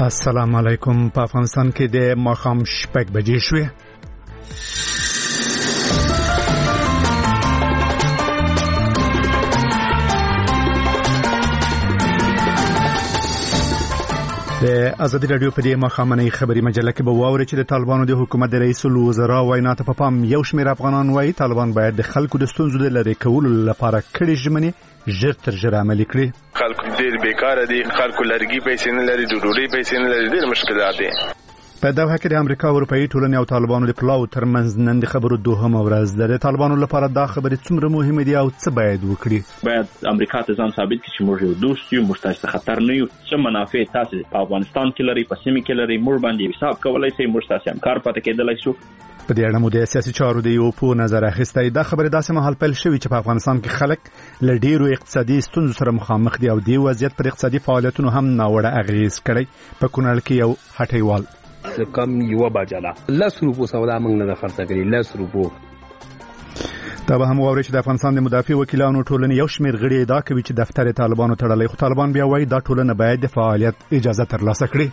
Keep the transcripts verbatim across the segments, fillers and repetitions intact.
السلام علیکم. په افغانستان کې د ماښام شپږ بجې شوې. د ازادي رادیو په دې ماښامنۍ خبري مجله کې به واوري چې د طالبانو د حکومت د رئیس الوزرا وینا ته په پام یو شمېر افغانان وایي طالبان باید د خلکو د ستونزو د لرې کولو لپاره کړي ژمنې ژر تر ژره عملي کړي. خلکو ډېر بیکاره دي، خلکو لرګي پیسې نه لري، ډوډۍ پیسې نه لري، ډېر مشکلات دي. په دوحه کې د امریکا او اروپאי ټولنې او طالبانو د پلاو ترمنځ نن د خبرو دوهمه ورځ ده. د طالبانو لپاره دا خبرې څومره مهمه دي او څه باید وکړي؟ باید امریکا ته ځان ثابت کړي چې موږ یو دوست یو، موږ تاسو ته خطر نه یو. څه منافع تاسو په افغانستان کې لري، په سیمه کې لري، موږ باندې حساب کولای شي، موږ تاسو هم کار پاتې کېدلای شو. په دې اړه مو د سیاسي چارو د یو په نظر اخیستی. دا خبره داسې مهال پیل شوې چې په افغانستان کې خلک له ډیرو اقتصادي ستونزو سره مخامخ دي او د وضعیت پر اقتصادي فعالیتونو هم ناوړه اغیز کړی. په کونړ کې یو هټیوال کم یو بجاله لس روپو سودا موږ نه خرڅ کړی، لس روپو. دا به هم واوري چې د افغانستان د مدافع وکیلانو ټولنې یو شمېر غړي ادعا کوي چې دفتر طالبانو تړلی، خو طالبان بیا وایي دا ټولنه باید د فعالیت اجازه ترلاسه کړي.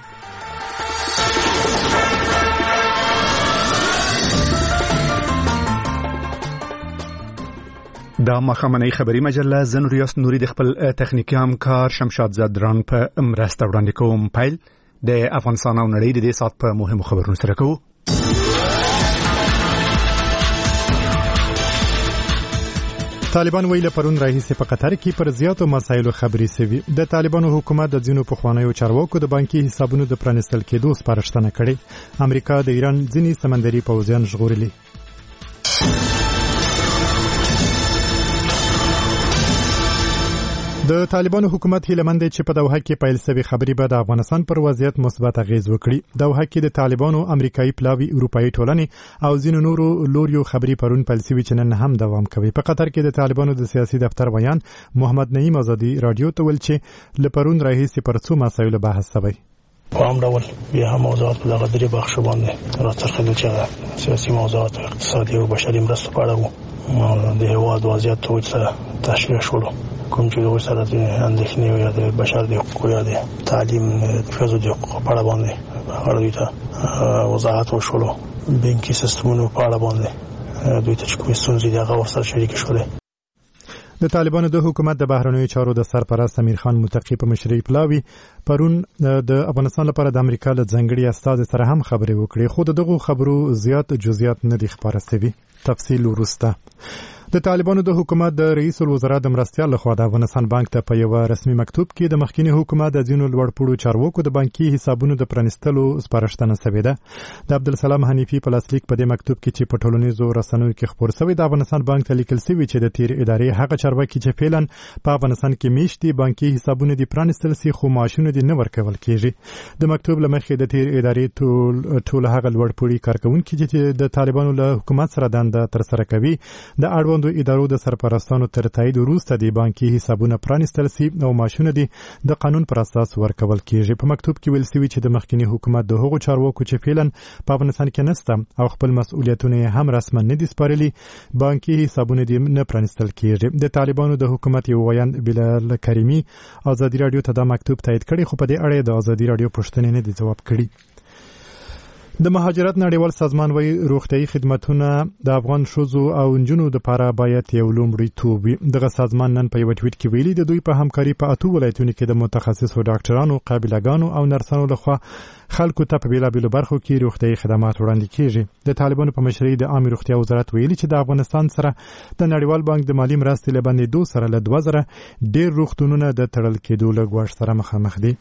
دا ماښامنۍ خبري مجله زه نوریاس نوري د خپل تخنیکي همکار شمشاد زدران په مرسته وړاندې کوم. پیل د افغانستان او نړۍ د دې سات په مهمو خبرونو سره کوو. طالبان ویل پرون راهیسې په قطر کې پر زیاتو مسایلو خبرې سوي. د طالبانو حکومت د ځینو پخوانیو چارواکو د بانکي حسابونو د پرانستل کېدو سپارښتنه کړې. امریکا د ایران ځینې سمندري پوځیان ژغورلي. د طالبانو حکومت هیله مند چې په دوحه کې پیل شوی خبري به د افغانستان پر وضعیت مثبت اغیز وکړي. دوحه کې د طالبانو امریکایي پلاوی اروپאי ټولنې او ځینو نورو لوریو خبري پرون پیل شوی چې نن هم دوام کوي. په قطر کې د طالبانو د سیاسي دفتر بیان محمد نعیم آزادي رادیو ته ویل چې لپرون راهیسې پر څو مسایلو بحث شوی. په هم ډول بیا هم موضوعات په دغه درې بخش باندې راڅرخېدل چې سیاسي موضوعات، اقتصادي او بشري مرستو په اړه وو. د هېواد وضعیت ته تشریح شولو کوم چې د سره د اندېښنې یا د بشر د حقوقو یا د تعلیم د ښځو د حقوقو په اړه باندې هغه دوی ته وضاحت وشولو. بانکي سیستمونو په اړه باندې دوی ته چې کومې ستونزې دي هغه ورسره شریکې شولې. د طالبانو د حکومت د بهرنیو چارو د سرپرست امیر خان متقی په مشرۍ پلاوی پرون د افغانستان لپاره د امریکا له ځانګړي استازي سره هم خبرې وکړې، خو دغه خبرو زیات جزئیات نه دي خبره شوي. تفصیل ورسته. د طالبانو د حکومت د رئیس الوزرا د مرستیال لخوا د افغانستان بانک ته په یو رسمي مکتوب کې د مخکینی حکومت د ځینو لوړپوړو چارواکو د بانکي حسابونو د پرانستلو سپارښتنه شوې ده. د عبدالسلام حنیفي په لاسلیک په دې مکتوب کې چې په ټولنیزو رسنیو کې خبر شوی د افغانستان بانک ته لیکل شوی چې د تیر ادارې هغه چارواکي چې فعلا په افغانستان کې میشتي بانکي حسابونه دي پرانستل سي خو معاشونه دي نه ورکول کیږي. د مکتوب لمخې د تیر ادارې ټول ټول هغه لوړپوړي کارکونکي چې د طالبانو له حکومت سره دنده تر سره کوي د اړوندو ادارو د سرپرستانو تر تایید وروسته د بانکي حسابونه پرانستل سي او معاشونه دي د قانون پر اساس ورکول کیږي. په مکتوب کې ویل شوی چې د مخکینی حکومت د هغو چارواکو چې فعلا په افغانستان کې نسته او خپل مسؤلیتونه هم رسما نه دي سپارلي بانکي حسابونه دي نه پرانستل کیږي. د طالبانو د حکومت یو ویاند بلال کریمی ازادي رادیو ته دا مکتوب تایید کړي، خو په دې اړه د ازادي رادیو پوښتنې نه دي ځواب کړي. د مهاجرت نړیوال سازمان وایي روغتیايي خدماتونه د افغان ښځو او نجونو لپاره باید یو لومړیتوب وي. دغه سازمان نن په یو ټویټ کې ویلي د دوی په همکاري په اتو ولایتونو کې د متخصصو ډاکټرانو، قابلګانو او نرسانو لخوا خلکو ته په بیلابیلو برخو کې روغتیايي خدمات وړاندې کیږي. د طالبانو په مشرۍ د عامه روغتیا وزارت ویلي چې د افغانستان سره د نړیوال بانک د مالی مرستې له بندېدو سره له دوه زره ډېر روغتونونه د تړل کېدو له ګواښ سره مخامخ دي.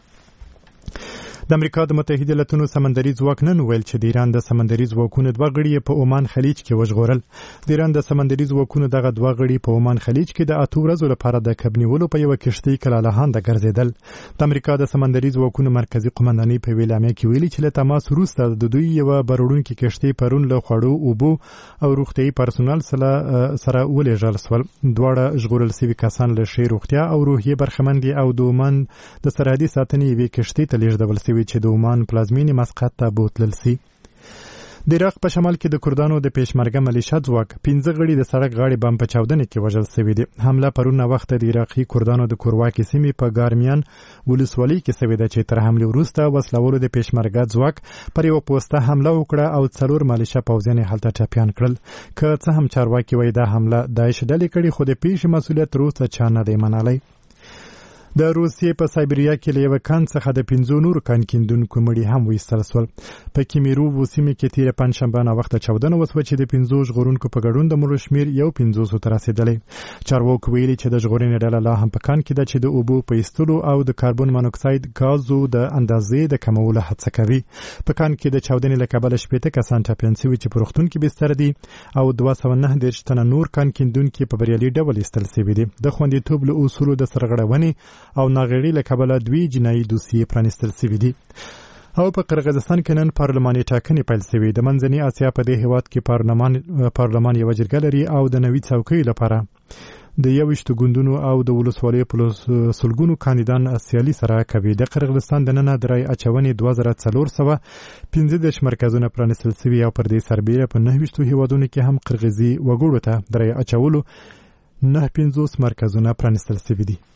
د امریکا د متحده ایالاتونو سمندري ځواک نن ویل چې د ایران د سمندري ځواکونو دوه غړي په عمان خلیج کې وژغورل. د ایران د سمندري ځواکونو دغه دوه غړي په عمان خلیج کې د اتو ورځو لپاره د کبنیولو په یو کشتۍ کې لاله ګرځیدل. د امریکا د سمندري ځواکونو مرکزی قومندانۍ په ویلامه کې ویلي چې له تماس وروسته د دوی یو بارونکي کشتۍ پرون له خوړو، اوبو او روغتيایي پرسونل سره سره ولېږل شول. دواړه ژغورل شوي کسان له ښې روغتیا او روحیې برخمن دي او د عمان د سرحدي ساتنې یوې کشتۍ ته لیږدول چې د عمان پلازمینې مسقط ته بوتلل سي. د عراق په شمال کې د کردانو د پېشمرګه ملیشیا ځواک پنځه غړي د سړک غاړې بم په چاودنه کې وژل شوي دي. حمله پرون وخت د عراقي کردانو د کورواکي سیمې په ګارمیان ولسوالۍ کې شوې ده چې تر حمله وروسته وسلوالو د پېشمرګه ځواک پر یو پوسټه حمله وکړه او څلور ملیشیا پوځیان هلته ټپیان کړل. که څه هم چارواکي وایي دا حمله داعش ډلې کړې خو د پیښې مسؤلیت روسه چا نه دی منلی. د روسیې په سایبریا کې له یوه کان څخه د پنځو نورو کان کیندونکو مړي هم وایستل سول. په کیمیروو سیمې کې تېره پنجشنبه ناوخته چاودنه وسوه چې د پنځو ژغورونکو په ګډون د مړو شمېر یو پنځوسو ته رسېدلی. چارواکو ویلي چې د ژغورنې ډله لا هم په کان کې ده چې د اوبو په ایستلو او د کاربن مونوکساید ګازو د اندازې د کمولو هڅه کوي. په کان کې د چاودنې له کبله شپېته کسان ټپیان شوي چې په روغتون کې بستر دي او دوه سوه نهه دېرش تنه نور کان کیندونکي په بریالي ډول ایستل شوي دي. د خوندیتوب له اصولو د سرغړونې او ناغېړۍ له کبله دوی جنایي دوسیې پرانیستل شوي دي. او په قرغیزستان کې نن پارلماني ټاکنې پیل شوې. د منځنۍ اسیا په دې هیواد کې پارلمان پارلمان یوه جرګه لري او د نوي څوکۍ لپاره د یویشتو ګوندونو او د ولسوالیو په سلګونو کاندیدان سیالي سره کوي. د قرغیزستان دننه د رای اچونې دوه زره څلور سوه پنځه دېرش مرکزونه پرانیستل شوي او پر دې سربیره په نهه ویشتو هیوادونو کې هم قرغیزي وګړو ته د رای اچولو نهه پنځوس مرکزونه پرانیستل شوي دي.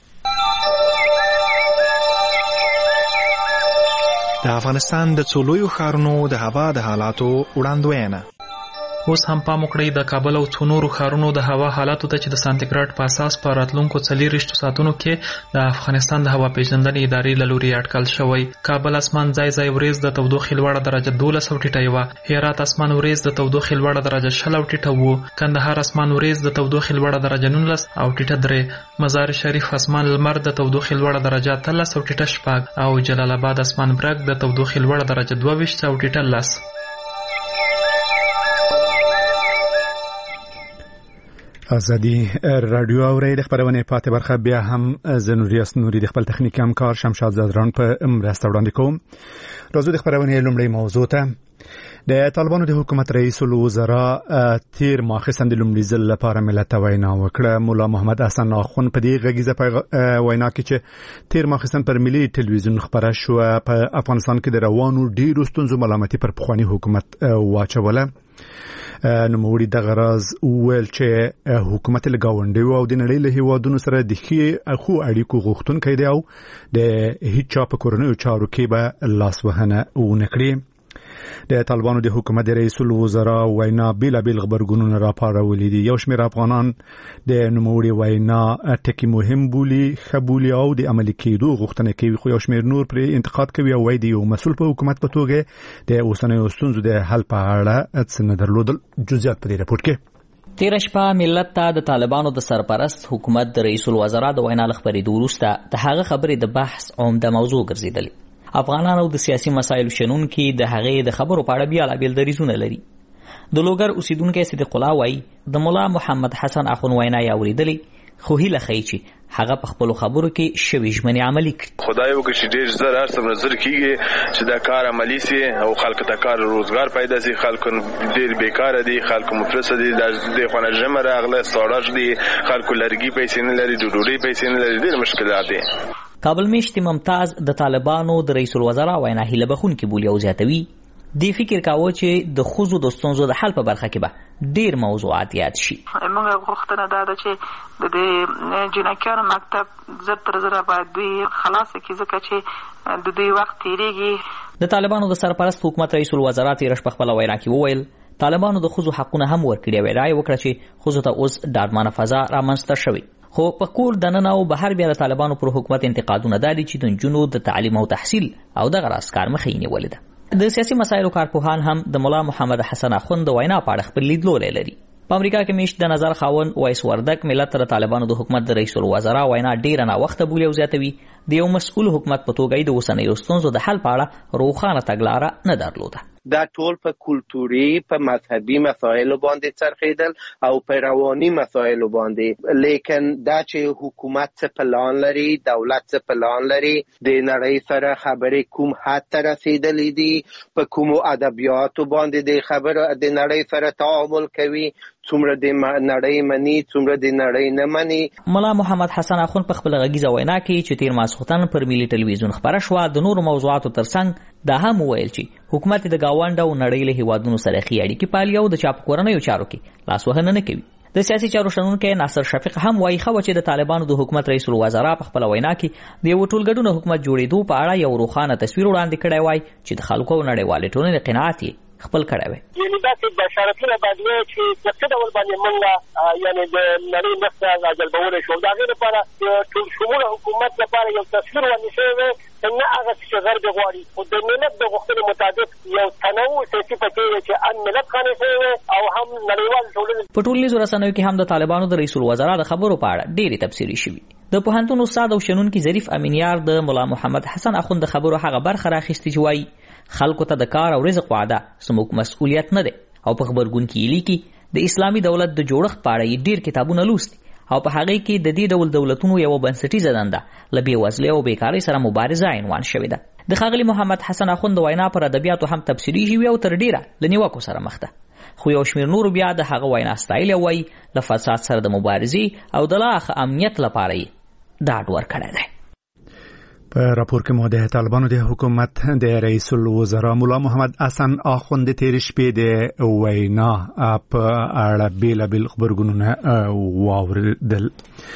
د افغانستان د څو لویو ښارونو د هوا د حالاتو وړاندوینه. اوس هم پام وکړئ د کابل او څو نورو ښارونو د هوا حالاتو ته چې د سانتیګراډ په اساس په راتلونکو څلېرویشتو ساعتونو کې د افغانستان د هوا پیژندنې ادارې له لوري اټکل شوی. کابل اسمان ځای ځای وریځ د تودوخې لوړه درجه دولس او ټیټه وه. هرات اسمان وریځ د تودوخې لوړه درجه شل او ټیټه و. کندهار اسمان وریځ د تودوخې لوړه درجه نولس او ټیټه درې. مزار شریف اسمان لمر د تودوخې لوړه درجه اتلس او ټیټه شپږ او جلال آباد اسمان برګ د تودوخې لوړه درجه دوه ویشت او ټیټه لس. ازادي رادیو اوري د خبرونه پاتې برخه بیا هم زنوریاس نوري د خپل تخنیکی همکار شمشاد زادران په مرسته وړاندې کوم. راځو د خبرونه لومړی موضوع ته. د طالبانو د حکومت رئیس الوزرا تیر ماخستن د لومړي ځل لپاره ملت ته وینا وکړه. مولا محمد حسن اخوند په دې غږیزه وینا کې چې تیر ماخستن پر ملي ټلویزیون خبره شو په افغانستان کې د روانو ډیرو ستونزو ملامتي پر پخوانی حکومت واچوله. نوموړي دغه راز وویل چې حکومت له ګاونډیو او د نړۍ له هیوادونو سره د ښې خو اړیکو غوښتونکی دی او د هیڅ چا په کورنیو چارو کې به لاسوهنه ونه کړي. د طالبانو د حکومت د رئیس الوزرا وینا بیلابیل خبرګونونه راپارولي دي. یو شمېر افغانان د نوموړي وینا ټکي مهم بولي خبولي او د عملي کېدو غوښتنه کوي خو یو شمېر نور پر انتقاد کوي او وايي د یو مسؤل په حکومت په توګه د اوسنیو ستونزو د حل په اړه څه نه درلودل. جزئیات په دې راپور کې. تیر شپه ملت ته د طالبانو د سرپرست حکومت د رئیس الوزرا د وینا لخبرېدو وروسته د هغه خبرې د بحث عمده موضوع ګرځېدلې. افغانانو د سیاسي مسایلو شنونکي د هغې د خبرو په اړه بیلابیل دریځونه لري. د لوګر اوسیدونکی صدیق الله وایي د مولا محمد حسن اخوند وینا یې اورېدلې خو هیله ښیي چې هغه په خپلو خبرو کې شوي ژمنې عملي کړي. خدای وکړي چې ډېر زر هر څه نظر کېږي چې دا کار عملي سي او خلکو ته کار روزګار پیدا سي. خلکو ډېر بیکاره دي، خلکو مفلسه دي، د خونه ژمه راغله ساړه دي، خلکو لرګي پیسې نه لري، ډوډۍ پیسې نه لري، ډېر مشکلات دي. کابل میشت ممتاز د طالبانو د رئیس الوزرا وینا هیله بخونکې بولي او زیاتوي دی فکر کاوه چې د ښځو د ستونزو د حل په برخه کې به ډېر موضوعات یاد شي. موږ غوښتنه دا ده چې د دې جنکیانو مکتب زر تر زره باید دوی خلاص کړي ځکه چې د دوی وخت تېرېږي. د طالبانو د سرپرست حکومت رئیس الوزرا تېره شپه خپله وینا کې وویل طالبانو د ښځو حقونه هم ورکړي او ادعا یې وکړه چې ښځو ته اوس ډاډمنه فضا رامنځته شوې. خو په کور دننه او بهر بیا د طالبانو پر حکومت انتقادونه دا دي چې د نجونو د تعلیم او تحصیل او دغه راز کار مخه یې نیولې ده. د سیاسي مسایلو کارپوهان هم د مولا محمد حسن اخوند د وینا په اړه خپل لیدلوری لري. په امریکا کې میشت د نظر خاوند وایس وردک ملت ته د طالبانو د حکومت د رئیس الوزرا وینا ډیره ناوخته بولي او زیاتوي د یو مسؤل حکومت په توګه د اوسنیو ستونزو د حل په اړه روښانه تګلاره نه درلوده. دا ټول په کلتوري په مذهبي مسایلو باندې څرخیدل او په رواني مسایلو باندې. لیکن دا چې حکومت څه پلان لري، دولت څه پلان لري، د نړۍ سره خبرې کوم حد ته رسیدلې دي، په کومو ادبیاتو باندې د خبرو د نړۍ سره تعامل کوي، څومره د نړۍ مني، څومره د نړۍ نه مني. مولا محمد حسن اخوند په خپل غږیزه وینا کې چې تیر ماسختن پر ملي ټلویزیون خبره شوه د نورو موضوعاتو ترڅنګ دا هم وویل چې حکومت د گاونډ او نړۍ له هیوادونو سره ښې اړیکې پالي او د چا په کورنیو چارو کې لاسوهنه نه کوي. د سیاسي چارو شنونکی ناصر شفیق هم وایي خو چې د طالبانو د حکومت رئیس الوزرا په خپل وینا کې د یو ټولګډون حکومت جوړېدو په اړه یو روښانه تصویر وړاندې کړی وای چې د خلکو او نړیوالې ټولنې قناعت یې خپل کړی وای. یعنې داسې بشارتونه باندې چې د څه ډول باندې موږ یعنې د نړۍ مرسته راجلبولی شو، د هغې لپاره د ټول شموله حکومت لپاره یو تصویر وړاندې شوی دی نه هغه چې غرب غواړي، خو د ملت د غوښتنې مطابق یو تنوع سیاسي پکې دی چې ان ملت قانع شوی دی او هم نړیوال ټولنې. په ټولنیزو رسنیو کې هم د طالبانو د رئیس الوزرا د خبرو په اړه ډېرې تبصرې شوي. د پوهنتون استاد او شنونکي ظریف امینیار د مولا محمد حسن اخوند د خبرو هغه برخه راخیستې چې وایي خلکو ته د کار او رزق وعده زموږ مسؤلیت نه دی، او په خبرګون کې لیکي د اسلامي دولت د جوړښت په اړه ډېر کتابونه لوستي او په هغه کې د دې ډول دولتونو یو بنسټیزه دنده له بېوزلۍ او بیکارۍ سره مبارزه عنوان شوې ده. د ښاغلي محمد حسن اخوند وینا پر ادبیاتو هم تفسیري شوې او تر ډیره له نیوکو سره مخ ده، خو یو شمېر نورو بیا د هغه وینا ستایل وایي له فساد سره د مبارزې او د لا ښه امنیت لپاره یې ډاډ ورکړی دی. په راپور کې مو د طالبانو د حکومت د رئیس الوزرا مولا محمد حسن اخوند تیر شپې د وینا په اړه بیلابیل خبرګونونه واوریدل.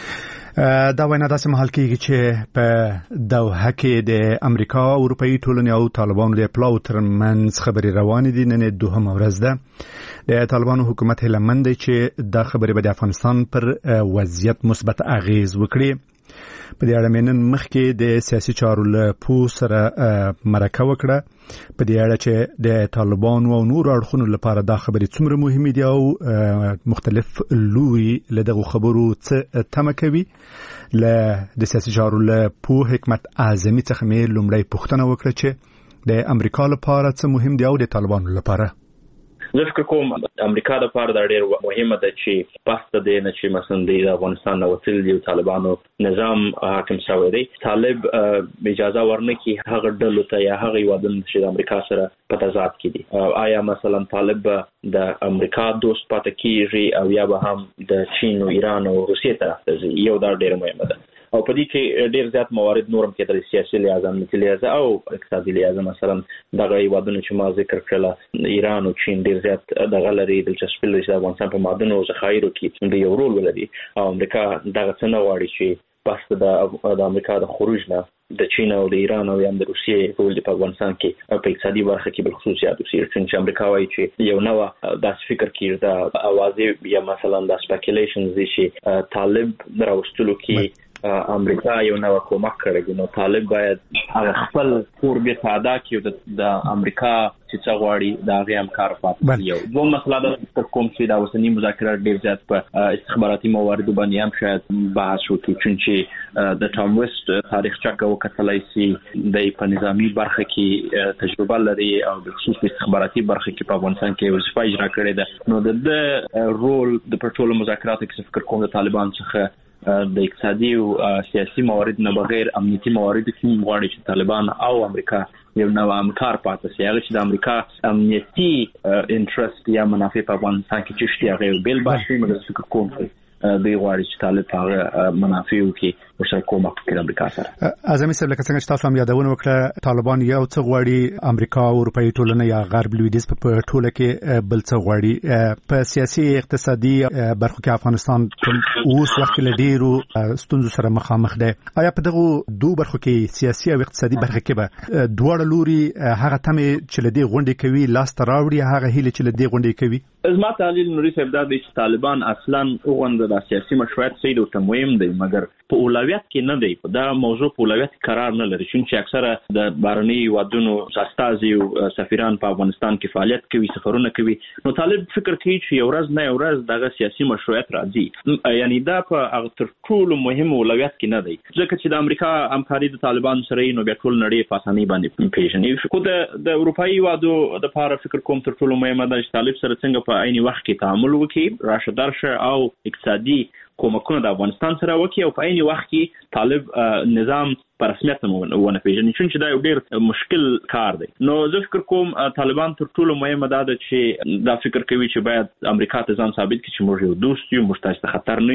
دا وینا داسې مهال کېږي چې په دوحه کې د امریکا او اروپایي ټولنې او طالبانو د پلاو ترمنځ خبرې روانې دي. نن دوهمه ورځ ده. د طالبانو حکومت هیله مند دی چې دا خبرې به د افغانستان پر وضعیت مثبت اغیز وکړي. په دې اړه مې نن مخکې د سیاسي چارو له پوه سره مرکه وکړه په دې اړه چې د طالبانو او نورو اړخونو لپاره دا خبرې څومره مهمې دي او مختلف لوري له دغو خبرو څه تمه کوي. له د سیاسي چارو له پوه حکمت اعظمي څخه مې لومړی پوښتنه وکړه چې د امریکا لپاره څه مهم دي او د طالبانو لپاره. زه فکر کوم امریکا د پاره دا ډېر مهمه ده چې پاسته دی نه چې مثلا د افغانستان نو وتل دی طالبانو نظام حاکم شوی دی، طالب اجازه ورنکي هغه ډلو ته یا هغه وادن چې د امریکا سره په تضاد کې دي. آیا مثلا طالب د امریکا دوست پاتې کیږي او یا به هم د چین او ایران او روسیې طرف ته ځي؟ یو دا ډېر مهمه ده. او په دې کې ډېر زیات موارد نورم کې د سیاسي لحاظ، امنیتي لحاظ او اقتصادي لحاظ، مثلا دغه هیوادونه چې ما ذکر کړل ایران او چین ډېر زیات دغه لري دلچسپي لري چې افغانستان په معدنو او ذخایرو کې د یو رول ولري او امریکا دغه څه نه غواړي چې پس د امریکا د خروج نه د چین او د ایران او یا د روسیې رول په افغانستان کې په اقتصادي برخه کې بل خصوص زیات وسیر چې امریکا وايي چې یو نو داس فکر کړي دا اوازې یا مثلا د سپیکولیشنز دي چې طالب دراوستلو کې امریکا یو نو کومک کړی، نو طالب باید هغه خپل قرب ادا کړي د امریکا چې څه غواړي دا غي هم کار پاتې. یو دوه مسله د کوم چې دا اوسنی مذاکرات ډیر زیات په استخباراتي مواردو باندې هم شاید بحث وکړي چې د ټام ویسټ تاریخ چک او کتلای سي د په نظامی برخه کې تجربه لري او د خصوصي استخباراتي برخه کې په افغانستان کې وظیفه اجرا کړې ده. نو د رول د پټرول مذاکرات کې فکر کوم د طالبان څخه د اقتصادي او سیاسي موارد نه بغیر امنیتي موارد کې غواړي چې طالبان او امریکا یو نو همکار پاتې شي. هغه چې د امریکا امنیتي انټرست یا منافع په افغانستان کې چې شته هغه بل باشي مګر فکر کوم دی غواړي چې طالب هغه منافع کې ورسره کومک وکړي امریکا سره. اعظمي صاحب لکه څنګه چې تاسو هم یادونه وکړه طالبان یو څه غواړي امریکا او اروپایي ټولنه یا غرب لویدیځ په ټوله کې بل څه غواړي. په سیاسي اقتصادي برخو کې افغانستان اوس وخت له ډیرو ستونزو سره مخامخ دی. آیا په دغه دوه برخو کې سیاسي او اقتصادي برخه کې به دواړه لوري هغه تمه چې لدی غونډې کوي لاس ته راوړي هغه هیله چې لدی غونډې کوي؟ زما تحلیل نوري صاحب دا دی چې طالبان اصلا اوغند د سیاسي مشروعیت سید او مهم دی مګر په اولویت کې نه دی. دا موضوع په اولویت قرار نه لري چې اکثره د بارني وادونو استازي او سفیران په افغانستان کې فعالیت کوي، سفرونه کوي. نو طالب فکر کوي چې یو ورځ نه یو ورځ دغه سیاسي مشروعیت راځي، یعنی دا په هغه تر ټولو مهم اولویت کې نه دی ځکه چې د امریکا همکاري د طالبان سره نو بیا ټول نړۍ په اسانۍ باندې پیژني. خو د اروپایي وادو د لپاره فکر کوم تر ټولو مهمه ده چې طالب سره څنګه په عین وخت کې تعامل وکړي، راشه درشه او اقتصادي کومکونه د افغانستان سره وکړي او په عین وخت کې طالب نظام په رسمیت ونه پیژني چې دا یو ډیر مشکل کار دی. نو زه فکر کوم طالبان تر ټولو مهمه ده چې دا فکر کوي چې باید امریکا ته ځان ثابت کړي چې موږ یو دوست یو، موږ تاسو ته خطر نه یو،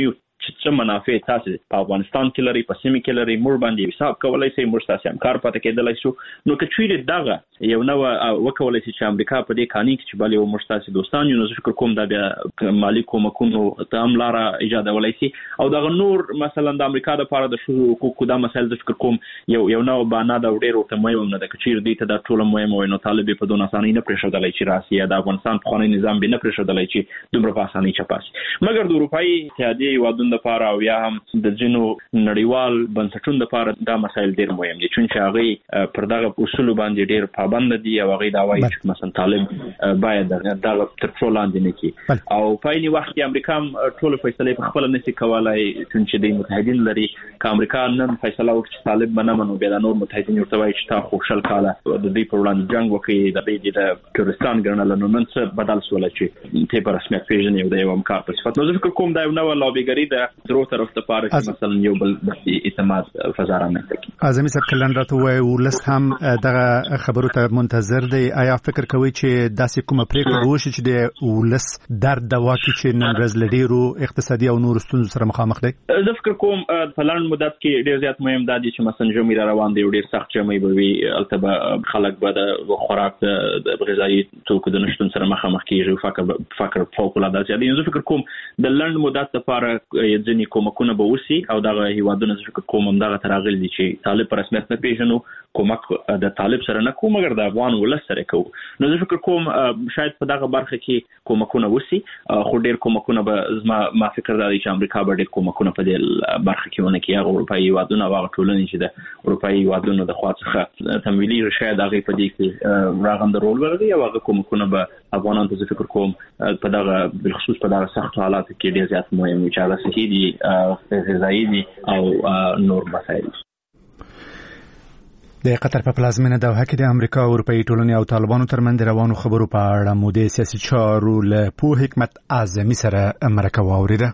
چې څه منافع تاسو په افغانستان کې لري، په سیمه کې لري، موږ باندې حساب کولای شي، موږ تاسو هم کار پاتې کېدلای شو. نو که چیرې دغه یو نو وکولای شي چې امریکا په دې قانون کې چې بل یو موږ تاسو دوستان یو، نو فکر کوم دا بیا مالی کومکونو ته هم لاره ایجاد ولای شي. او دغه نور مثلا د امریکا د لپاره د شو حقوقو د مسایل د فکر کوم یو یو نو باندې دا ډېر ورته مهم نه ده چې چیرې دې ته دا ټول مهم وي. نو طالب په دون اسانۍ نه پرېښودلای چې راسي د افغانستان په قانوني نظام به نه پرېښودلای چې دومره په اسانۍ چپاسي. مګر د اروپאי اتحادیې وادون لپاره او یا هم د جنو نړیوال بنسټونو لپاره دا مسایل ډېر مهم دي چې هغه پر دغه اصول باندې ډېر پابند دي او هغه دا وایي چې مثلا طالب باید دغه تر ټولو لاندې نه کی او په یوه وخت کې امریکا ټول فیصله په خپل نشي کولای چې د متحدین لري. که امریکا نن فیصله وکړي چې طالب باندې منو بیا د نور متحدین ورته وایي چې تا خو شل کاله د دې پر وړاندې جنگ وکړي د دې د کردستان ګرنل نو نن څه بدل سول چې ته په رسمیت پیژنې او د یو امکار په صفت. نو ځکه کوم دا یو نو لابیګری د درو طرف ته پاره چې مثلا یو بل اعتماد فضا رامنځته کړي. اعظمي صاحب کلن راته وایي ولس هم دغه خبرو ته منتظر دی. آیا فکر کوي چې داسې کومه پریکړه وشي چې د ولس درد دوا کې چې نن ورځ لډیرو اقتصادي او نور ستونزو سره مخامخ دی؟ زه فکر کوم په لنډ مدت کې ډېر زیات مهم دی چې مثلا جمعي را روان دی ډېر سخت جمعي به وي، البته خلک به د خوراک د غذایي توکو د نشتون سره مخامخ کیږي. فکر فکر فوق العاده زیات دی. زه فکر کوم د لنډ مدت لپاره ځینې کومکونه به وشي او دغه هیوادونه زه فکر کوم همدغه تراغلي دي چې طالب په رسمیت نه پیژنو، کومک د طالب سره نه کوم مګر د افغان ولس سره کوو. نو زه فکر کوم شاید په دغه برخه کې کومکونه وشي، خو ډېر کومکونه به زما ما فکر دا دی چې امریکا به ډېر کومکونه په دې برخه کې ونه کړي. هغه اروپایي هیوادونه او هغه ټولنې چې د اروپایي هیوادونو د خوا څخه تمویلي شاید هغه په دې کې راغونډ رول ولري او هغه کومکونه به افغانانو ته زه فکر کوم په دغه بالخصوص په دغه سختو حالاتو کې ډېر زیات مهم وي چې هغه صحي دي، غذایي دي او نور مسایل. د قطر په پلازمینه دوحه کې د امریکا او اروپאי ټولنې او طالبانو ترمنځ روانو خبرو په اړه مو د سیاسي چارو له پوه حکمت اعظمي سره مرکه واوریده.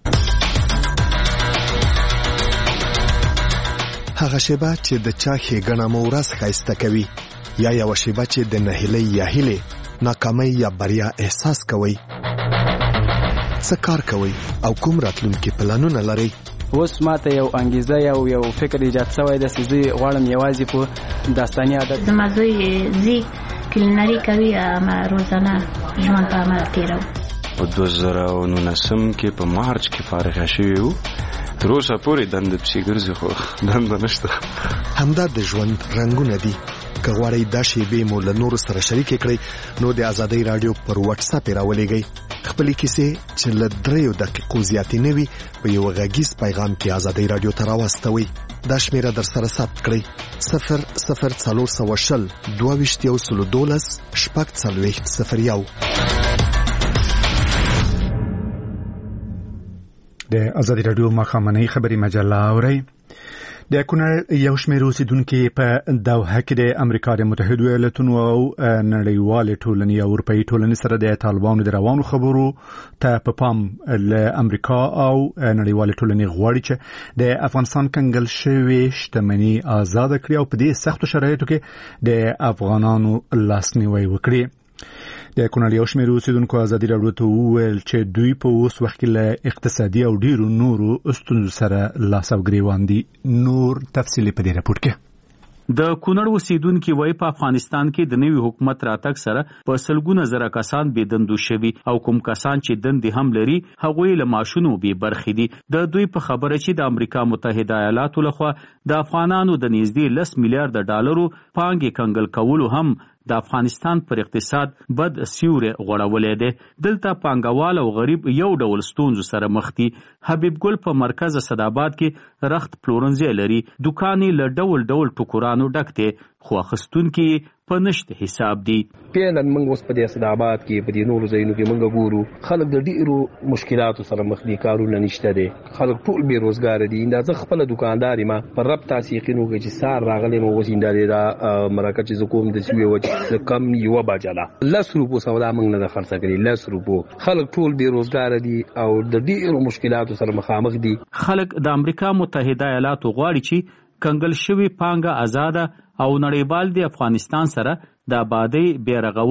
هغه شیبه چې د چا ښېګڼه مو ورځ ښایسته کوي یا یوه شیبه چې د نهیلۍ یا هیلې ناکامۍ یا بریا احساس کوئ. څه کار کوئ او کوم راتلونکي پلانونه لرئ؟ اوس ماته یو انګیزه یو یو فکر ایجاد شوی دی چې زه غواړم یوازې په داستاني عادت زما زوی زی کلینري کوي اما روزانه ژوند په عمل تیرو. په دوه زره او نولسم کې په مارچ کې فارغ شوی وو. تر اوسه پورې دنده پسې ګرځي خو دنده نشته. همدا د ژوند رنګونه دي. که غواړئ دا شیبې مو له نورو سره شریکې کړئ نو د ازادۍ راډیو پر واتس اپ راولېږئ. خپلې کیسې چې له دریو دقیقو زیاتې نه وي په یو غږیز پیغام کې ازادۍ راډیو ته راواستوئ. دا شمیره در سره ثبت کړئ: صفر صفر څلور سوه شل دوه ویشت یو سلو دولس شپږ څلوېښت صفر یو. د ازادۍ راډیو ماښامنۍ خبري مجله اورئ. د کونړ یو شمېر اوسیدونکي په دوحه کې د امریکا د متحدو ایالتونو او نړیوالې ټولنې او اروپאי ټولنې سره د طالبانو د روانو خبرو ته په پام له امریکا او نړیوالې ټولنې غواړي چې د افغانستان کنګل شوې شتمني آزاد کړي او په دې سختو شرایطو کې د افغانانو لاسنیوی وکړي. د کونړ یو شمېر اوسیدونکو ازادي راډیو ته وویل چې دوی په اوس وخت کې له اقتصادي او ډیرو نورو ستونزو سره لاس او ګریوان دي. نور تفصیلي په دې راپور کې. د کونړ اوسیدونکو وایي په افغانستان کې د نوي حکومت راتګ سره په سلګونه زره کسان بې دندو شوي او کوم کسان چې دندې هم لري هغوی له معاشونو بې برخې دي. د دوی په خبره چې د امریکا متحده ایالاتو لخوا د افغانانو د نږدې لس میلیارډ ډالرو پانګې کنګل کولو هم د افغانستان پر اقتصاد بد سیوری غوړولې ده. دلته پانګوال او غریب یو ډول ستونزو سره مخ دي. حبیب ګل په مرکز صداباد کې رخت پلورنځي لري. دکانې له ډول ډول ټوکرانو ډک دي خو اخیستونکي په نشته حساب دي. پیلن موږ اوس په دې صداباد کې په دې نورو ځایونو کې موږ ګورو خلک د ډیرو مشکلاتو سره مخ دي، کارونه نشته دي، خلک ټول بې روزګار دي. اندازه خپل دکانداري ما پر رب تاسو یقینو کې چې سار راغلي مو وسیندا دي دا مرکه چې کوم د سوي وجه کم یو بجلا لس روپو سودا موږ نه خرڅ کړی. لس روپو خلک ټول بې روزګار دي او د ډیرو مشکلاتو سره مخامخ دي. خلک د امریکا متحده ایالاتو غواړي چې کنګل شوی پانګه آزاده او نړیوال د افغانستان سره د آبادی بیرغونی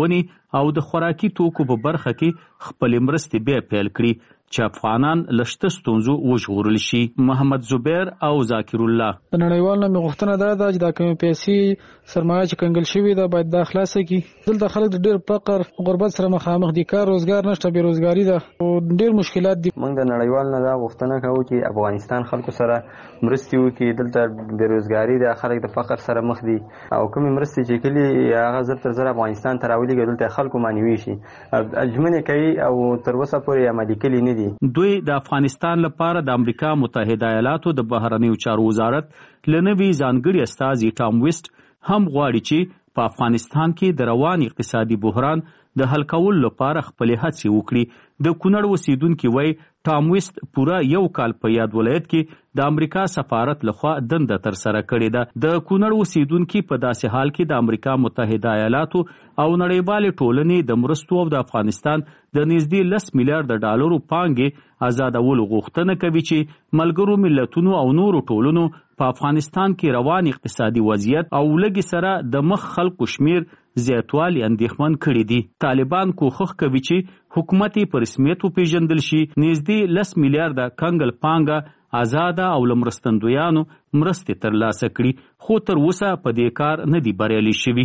او د خوراکي توکو په برخه کې خپل مرستې به پیل کړي چې افغانان لشته ستونزو وژغورل شي. محمد زبیر او ذاکر الله: د نړیوال نه غوښتنه ده چې دا کومې پیسې سرمایه چې کنګل شوی دا باید د خلاص کی. دلته خلک د ډېر فقر غربت سره مخامخ دي، کار روزګار نشته، بیروزګاری ده او ډېر مشکلات دي. موږ د نړیوال نه دا غوښتنه کوو چې افغانستان خلکو سره مرستې وکړي. دلته بیروزګاری ده، خلک د فقر سره مخ دي او کومې مرستې چې کلی هغه زر تر زر افغانستان ته راولېږي دلته خلکو مانوي شي اجمنه کوي او تر اوسه پورې عملي کلی نه دي. دوی د افغانستان لپاره د امریکا متحده ایالاتو د بهرنیو چارو وزارت لنوي ځانګړي استازي ټام ویسټ هم غواړي چې په افغانستان کې د روان اقتصادي بحران د حل کولو لپاره خپل هڅې وکړي. د کونړ اوسیدونکو وایي ټام ویسټ پوره یو کال په یاد ولایت کې د امریکا سفارت لخوا دنده تر سره کړې ده. د کونړ اوسیدونکو په داسې حال کې د امریکا متحده ایالاتو او نړیوال ټولنې د مرستو او د افغانستان د نږدې لس میلیارډ ډالرو پانګې آزادولو غوښتنه کوي چې ملګرو ملتونو او نورو ټولنو په افغانستان کې روان اقتصادي وضعیت او لږ سره د مخ خلکو شمیر زیاتوالی اندېښمن کړي دي. طالبان کوښښ کوي چې حکومت په رسمیت وپیژندل شي، نږدې لس میلیارډ کنګل پانګه آزاده او لمرستندویانو مرستې ترلاسه کړي، خو تر اوسه په دې کار نه دی بریالي شوي.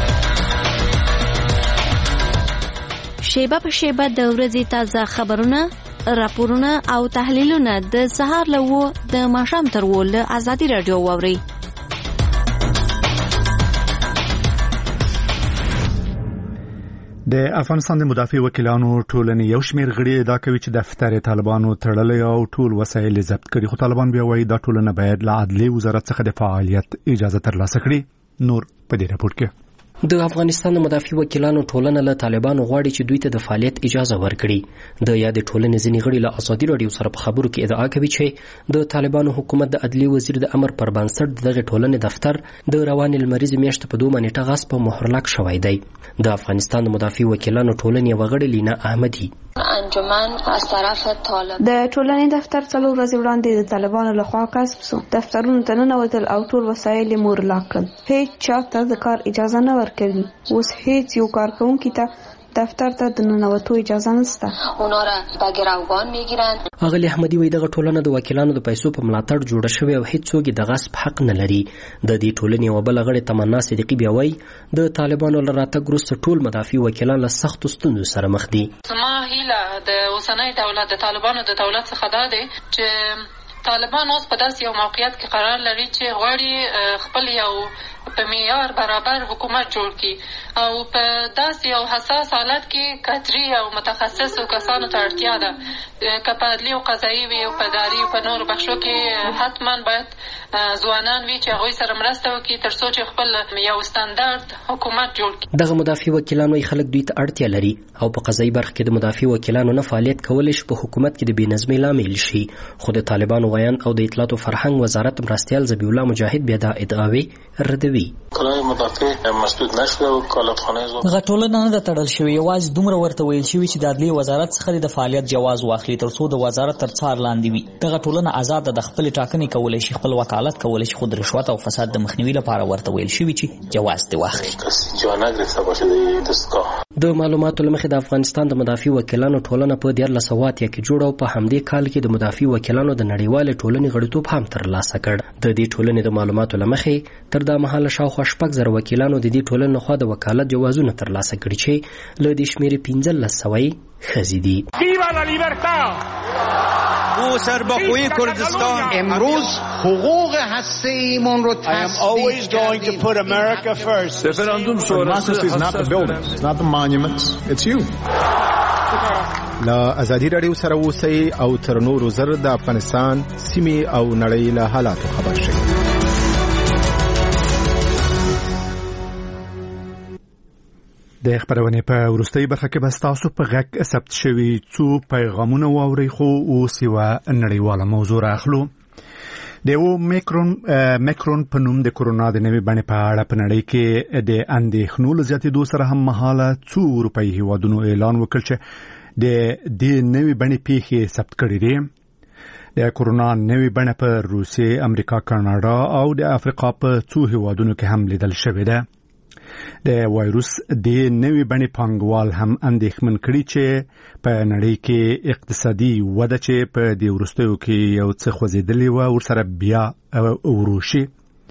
شیبه په شیبه د ورځې تازه خبرونه، راپورونه او تحلیلونه د سهار له وو د ماښام تر وو له ازادي راډیو واورئ. د افغانستان د مدافع وکیلانو ټولنې یو شمېر غړي ادعا کوي چې دفتر طالبانو تړلی او ټول وسایل ضبط کړي، خو طالبان بیا وایي دا ټولنه باید له عدلي وزارت څخه د فعالیت اجازه ترلاسه کړي. نور په دې راپور کې د افغانستان د مدافع وکیلانو ټولنه له طالبانو غواړي چې دوی ته د فعالیت اجازه ورکړي. د یاد ټولنې ځینې غړي له ازادي راډیو سره په خبرو کې ادعا کوي چې د طالبانو حکومت د عدلي وزیر د امر پر بنسټ دغه ټولنې دفتر د روان لمریز میاشت په دوه نیټه غصب او مهرلاک شوی دی. د افغانستان د مدافع وکیلانو ټولنې وغړي لینا احمدی: انجمن از طرف طالب د ټولنې دفتر څلور ورځې وړاندې د طالبانو لخوا کسب شو. دفترونو ته ننوتل او ټول وسایل یې مهرلاک کړل. هیڅ چا ته د کار اجازه نه ورکوي. اوس هیڅ یو کارکونکي ته دفتر ته د ننوتو اجازه نشته. اونا را به گروگان میگیرن. اغلی احمدی وایي دغه ټولنه د وکیلانو د پیسو په ملاتړ جوړه شوې او هیڅ څوک د غصب حق نه لري. د دې ټولنې یوه بله غړې تمنا صدیقي بیا وایي د طالبانو له راتګ وروسته ټول مدافع وکیلان له سختو ستونزو سره مخ دي. زما هیله د اوسنۍ دولت د طالبانو د دولت څخه دا دی چې طالبان اوس په داسې یو موقعیت کې قرار لري چې غواړي خپل یو په معیار برابر حکومت جوړ کړي او په داسې یو حساس حالت کې کادري او متخصصو کسانو ته اړتیا ده، که په عدلي او قضایي وي او په اداري او په نورو بخشو کې حتما باید ځوانان وي چې هغوی سره مرسته وکړي تر څو چې خپل یو ستاندرد حکومت جوړ کړي. دغه مدافع وکیلان وایي خلک دوی ته اړتیا لري او په قضایي برخه کې د مدافع وکیلانو نه فعالیت کولی شي په حکومت کې د بې نظمۍ لامل شي، خو د طالبانو ویان او د اطلاعات او فرهنګ وزارت مرستیال ذبیح الله مجاهد بیا دا ادعاوې ردوي. کلای مدافع مسدود نشده او کالتخانه زو دغه ټولنه نه د تړل شوی، یوازې دومره ورته ویل شوی چې د عدلي وزارت څخه د فعالیت جواز واخلي تر څو د وزارت تر څار لاندې وي. دغه ټولنه آزاد د خپل ټاکنې کولای شي، خپل وکالت کولای شي، خو د رشوت او فساد د مخنیوي لپاره ورته ویل شوی چې جواز دی واخلي. جوانا گرفته باشه د دستگاه. د معلوماتو لمخې د افغانستان د مدافع وکیلانو ټولنه په دیارلس سوه اتیا کې جوړه او په همدې کال کې د مدافع وکیلانو د نړیوالې ټولنې غړیتوب هم ترلاسه کړ. د دې ټولنې د معلوماتو لمخې تر دا مهاله شاوخوا شپږ زره وکیلانو د دې ټولنې لخوا د وکالت جوازونه ترلاسه کړي چې له دې شمېرې پنځلس سوه یې ښځې دي. او سرباخوی کردستان امروز حقوق هسته‌ایمون رو تصدیق کردیم. Referendum sonrası is not the buildings, it's not the monuments, it's you. لا ازادي راډیو سره اوسئ او تر نورو زر د افغانستان سیمې او نړۍ له حالاتو خبر شئ. د خبرونه په ورستۍ برخه کې بس تاسو په غږ ثبت شوی څو پیغامونه واوري، خو اوس یو نړیواله موضوع راخلو. د یو میکرون میکرون په نوم د کورونا د نوې بڼې په اړه په نړۍ کې د اندېښنو له زیاتېدو سره هم مهاله څو اروپایي هیوادونو اعلان وکړ چې د دې نوې بڼې پیښې ثبت کړي دي. د کورونا نوې بڼه په روسیې، امریکا، کاناډا او د افریقا په څو هیوادونو کې هم لیدل شوې ده. د وایروس د نوې بڼې پانګوال هم اندېښمن کړي چې په نړۍ کې اقتصادي وده چې په دې وروستیو کې یو څه خوځېدلې وه ورسره بیا ورو شي.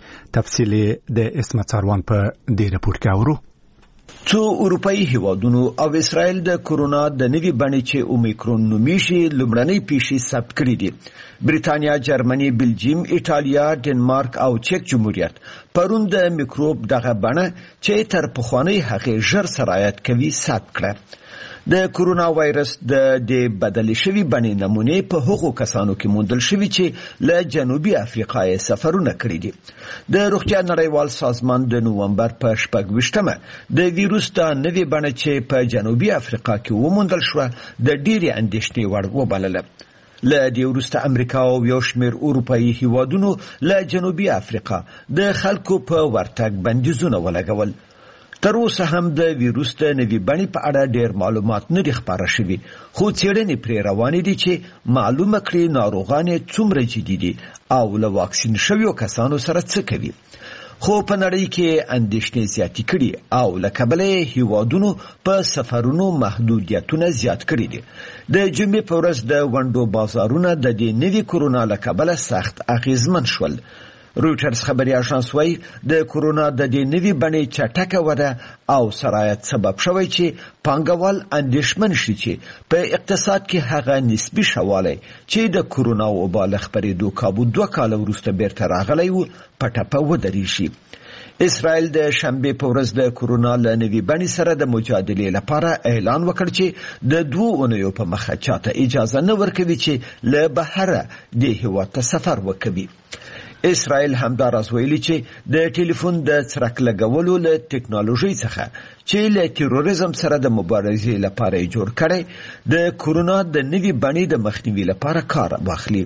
تفصیل د اسمت ساروان په دې رپورټ کې اورو. څو اروپאי هیوادونو او اسرائیل د کورونا د نوې بڼې چې اومیکرون نومیږي لومړنۍ پیښې ثبت کړې دي. بریتانیا، جرمني، بلجیم، ایټالیا، ډنمارک او چک جمهوریت پرون د میکروب دغه بڼه چې تر پخوانۍ هغې ژر سرایت کوي ثبت کړه. د کورونا وایرس د د بدلې شوی بڼې نمونې په هغو کسانو کې موندل شوي چې له جنوبي افریقا یې سفرونه کړي دي. د روغتیا نړیوال سازمان د نومبر په شپږ ویشتمه د ویروس د نوې بڼه چې په جنوبي افریقا کې وموندل شوه د ډېرې اندېښنې وړ وبلله. له دې وروسته امریکا او یو شمېر اروپایي هیوادونو له جنوبي افریقا د خلکو په ورتګ بندیزونه ولګول. تر اوسه هم د ویروس د نوې بڼې په اړه ډېر معلومات نه دي خپاره شوي، خو څېړنې پرې روانې دي چې معلومه کړي ناروغان یې څومره جدي دي او له واکسین شویو کسانو سره څه کوي. خو په نړۍ کې اندېښنې زیاتې کړي او له کبله یې هیوادونو په سفرونو محدودیتونه زیات کړي دي. د جمعې په ورځ د ونډو بازارونه د دې نوي کورونا له کبله سخت اغېزمن شول. رویټرز خبري اژانس وايي د کورونا د دې نوې بڼې چټکه وده او سرایت سبب شوی چې پانګوال اندېښمن شي چې په اقتصاد کې هغه نسبي شوالی چې د کورونا وبا له خپرېدو کابو دوه کاله وروسته بیرته راغلی و په ټپه ودرېږي. اسرائیل د شنبې په ورځ د کورونا له نوې بڼې سره د مجادلې لپاره اعلان وکړ چې د دوو اونیو په مخه چاته اجازه نه ورکوي چې له بهره دې هېواد ته سفر وکوي. اسرائیل همداراز ویلي چې د ټلیفون د څرک لګولو له ټکنالوژي څخه چې له تروریزم سره د مبارزې لپاره جوړ کړي د کورونا د نوې بڼې د مخنیوي لپاره کار واخلي.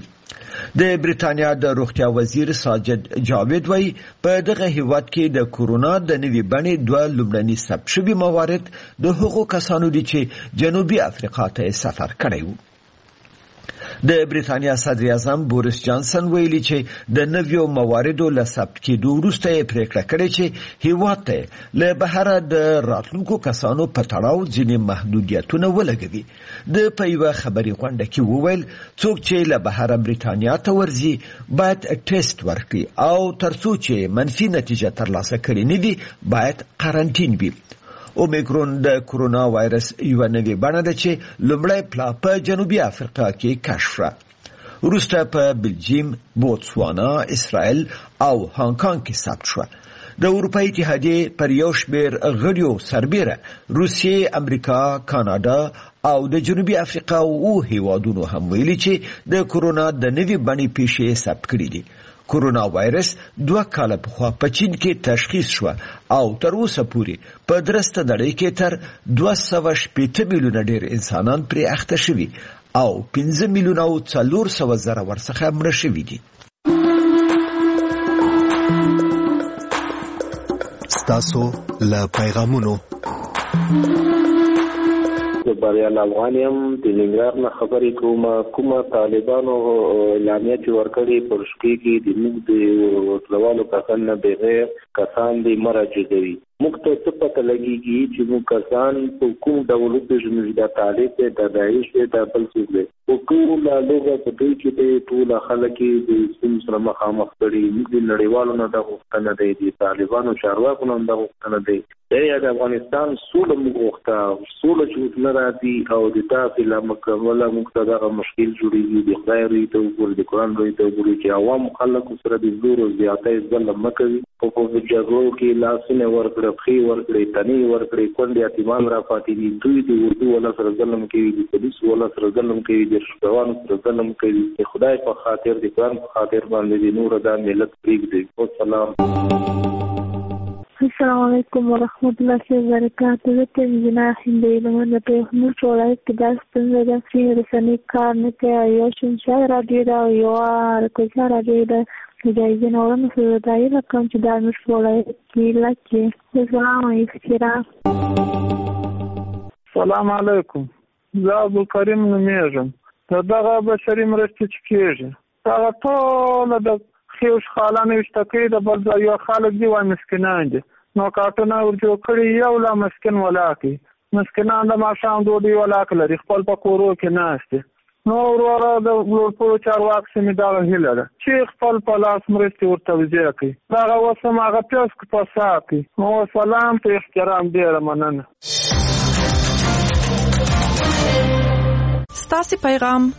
د بریتانیا د روغتیا وزیر ساجد جاوید وایي په دغه هیواد کې د کورونا د نوې بڼې دوه لومړني ثبت شوي موارد د هغو کسانو دي چې جنوبي افریقا ته سفر کړی و. د بریتانیا صدر اعظم بوریس جانسن ویلي چې د نویو مواردو له ثبت کېدو وروسته یې پریکړه کړې چې هیواد ته له بهره د راتلونکو کسانو په تړاو ځینې محدودیتونه ولګوي. د په یوه خبري غونډه کې وویل څوک چې له بهره بریتانیا ته ورځي باید ټیسټ ورکړي او تر څو چې منفي نتیجه ترلاسه کړي نه وي باید قرنطین وي. اومیکرون د کورونا وایرس یو نوې بڼه ده چې لومړی پلا په جنوبي افریقا کې کشف شوه. وروسته په بلجیم، بوتسوانا، اسرائیل او هانګ کانګ کې ثبت شوه. د اروپایي اتحادیې پر یو شمېر غړیو سربیره روسیې، امریکا، کاناډا او د جنوبي افریقا او هیوادونو هم ویلي چې د کورونا د نوې بڼې پیښې ثبت کړي دي. کورونا وایرس دوه کاله پخوا په چین کې تشخیص شو او تر اوسه پورې په درسته نړۍ کې تر دوه سوه شپېته میلیونه ډېر انسانان پرې اخته شوي او پنځه میلیونه او څلور سوه زره ورڅخه مړه شوي دي. ستاسو له پیغامونو بریال افغان یم د ننګرهار نه خبرې کوم. کومه طالبانو اعلامیه چې ورکړې پر شپې کې د موږ د وسلوالو کسان نه بغیر کسان دې مراجعوي. موږ ته څه پته لګېږي چې موږ کسان په کوم ډول وپېژنو چې دا طالب دی، دا داعش دی، دا بل څوک دی. خو ټوله لوبه په دوی کې دی، ټوله خلک یې د ستونزو سره مخامخ کړي. موږ د نړیوالو نه دا غوښتنه دی، د طالبانو چارواکو نه هم دا غوښتنه دی. یا د افغانستان سوله موږ غوښته، سوله چې نه راځي او د تاسې له مکمله موږ ته دغه مشکل جوړېږي. د خدای روی ته وګورئ، د قرآن روی ته وګورئ چې عوامو خلکو سره د زور او زیاتی ظلم مه کوي. خو په جګړو کې لاسونه ورکړه، پښې ورکړې، تنې ورکړې، کونډې یتیمان را پاتې دي. دوی د اردو والا سره ظلم کوي، د پولیسو والا سره ظلم کوي، د رشوتوانو سره ظلم کوي. د خدای په خاطر، د قرآن په خاطر باندې د نور دا ملت پرېږدي. والسلام. السلام علیکم ورحمت الله وبرکاته. زه تنزینا هندۍ له د پیښور ولایت کې دا ستونزه ده چې رسنۍ کار نه کوي. یو شمشاد راډیو ده او یوه رکوزا راډیو ده. د جایزې نه وړاندې سوداګري وکړم چې دا زموږ په ولایت کې لکې. السلام علیکم. سلام علیکم. زه عبدالکریم نومیږم. د دغه بشري مرستې چې کېږي هغه ټوله د خیوش خالانې وشته کوي، د بل ځای یو خلک دي وایي مسکینان دي. نو کارټونه ورجوړ کړي یو لا مسکن ولاکي مسکنان د ماښام ډوډۍ ولاک لري خپل په کورو کې ناشته نو وروره د ګلورپور چارواک سمې دغه هیله ده چې خپل په لاس مرستې ورته وزیه کړي دغه اوس هم هغه پیسک په سا کړي نو سلام په احترام ډېره مننه ستاسې پیغام